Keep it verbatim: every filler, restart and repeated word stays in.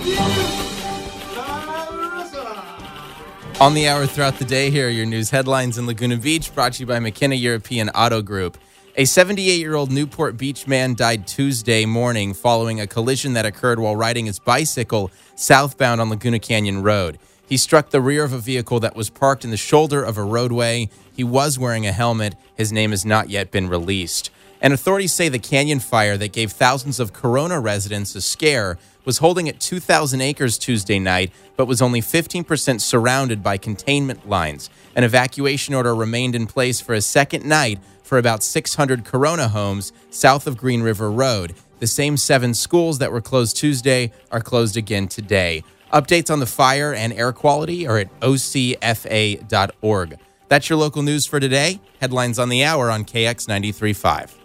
On the hour throughout the day, here are your news headlines in Laguna Beach, brought to you by McKenna European Auto Group. A seventy-eight-year-old Newport Beach man died Tuesday morning following a collision that occurred while riding his bicycle southbound on Laguna Canyon Road. He struck the rear of a vehicle that was parked in the shoulder of a roadway. He was wearing a helmet. His name has not yet been released. And authorities say the canyon fire that gave thousands of Corona residents a scare was holding at two thousand acres Tuesday night, but was only fifteen percent surrounded by containment lines. An evacuation order remained in place for a second night for about six hundred Corona homes south of Green River Road. The same seven schools that were closed Tuesday are closed again today. Updates on the fire and air quality are at O C F A dot org. That's your local news for today. Headlines on the hour on K X ninety-three point five.